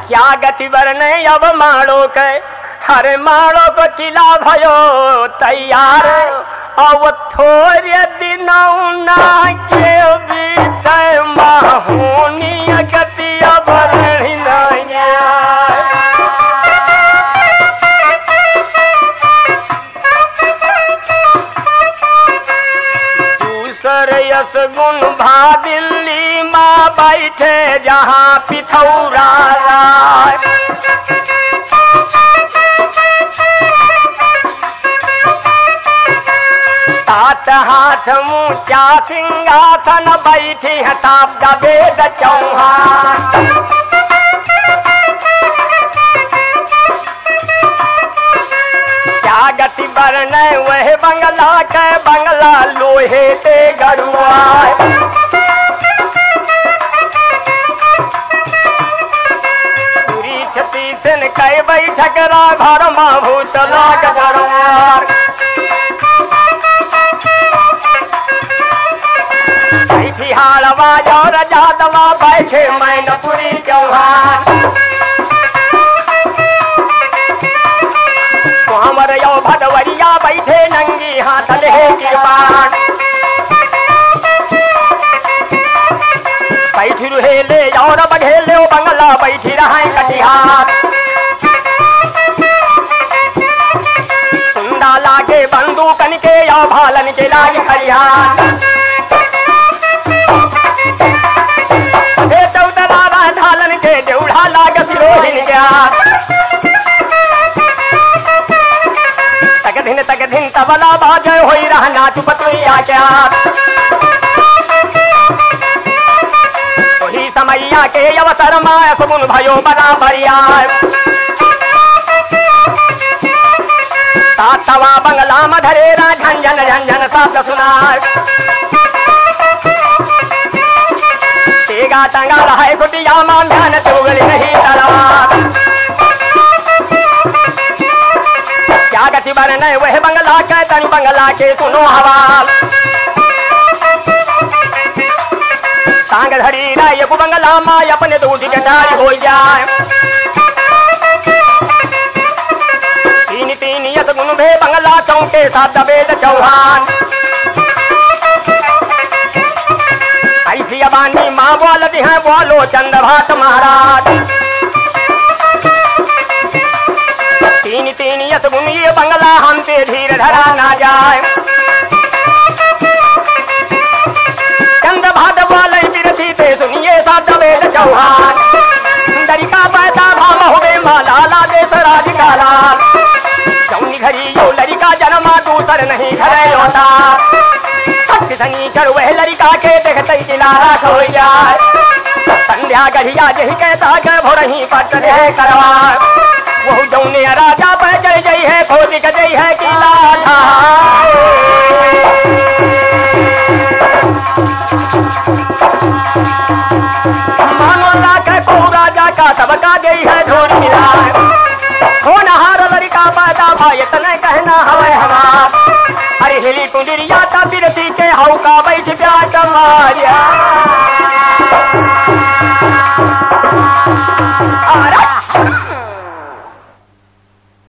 क्या गति बरने अब माड़ो के, हरे माड़ो को चिला भयो तैयार, अब थोड़े दिनों ना के बीत माहूनी गति बरनी यस गुण भा दिल्ली माँ बैठे जहाँ पिथौरा राय, तात हाथ मुचा सिंहासन बैठी है ताप वेद चौहान, क्या गति बरने वह बंगला के बंगला लोहे ते गरुआ, पूरी छती से कई बैठक रा घर माँ भूत लाग दरबार, बैठी हाड़वा और जादवा बैठे मैनपुरी चौहान, हमर यो भदवरिया बैठे नंगी हाथ ले कृपाण, बैठी रुहेले और बघेले बंगला बैठी रहे कटिहार, सुंदा लागे बंदूकन के या भालन के लागे खरिहार, चौदरा ढालन के देउढ़ा लाग सिरोहिन गया, तक दिन तबला बाजे होई रहना चुपतुया क्या, वही समैया के अवसर माय सुगुन भयो बना भरिया, तातवा बंगला मधरेरा झंझन झंझन शब्द सुनाय, तेगा टंगा रहे कुटिया मान ध्यान चुगली नहीं तलवार, क्या गति बरने वह बंगला के तन बंगला के सुनो हवाल, सांग धरी राय बंगला माय अपने दूध गटाई हो जाए, तीन तीन यस गुण भे बंगला चौके साथ वेद चौहान, ऐसी अबानी माँ बोलती है बोलो चंद भाट महाराज, तीन तीन यस गुण ये बंगला हमसे धीर धरा ना जाए, चंद भाट बोले बिरथी ते सुनिए साथ वेद चौहान, दरिका पैदा भाम हुए माला लागे सराज काला, चौनी घड़ी यो लड़का जन्मा दूसर नहीं घरे होता, सनी कर वह लड़का के देखते किनारा हो जाए, संध्या गढ़िया यही कहता के भोरही पट रहे करवा, वो जौने राजा पर चढ़ गई है खोज गई है कि लाठा, मानो लाके को राजा का सबका गई है ढूंढ मिला, हो नहार लड़का पैदा भाई इतने कहना हवे हमार, अरे हिली कुंजरिया का बिरती के हौ का बैठ प्यार मारिया,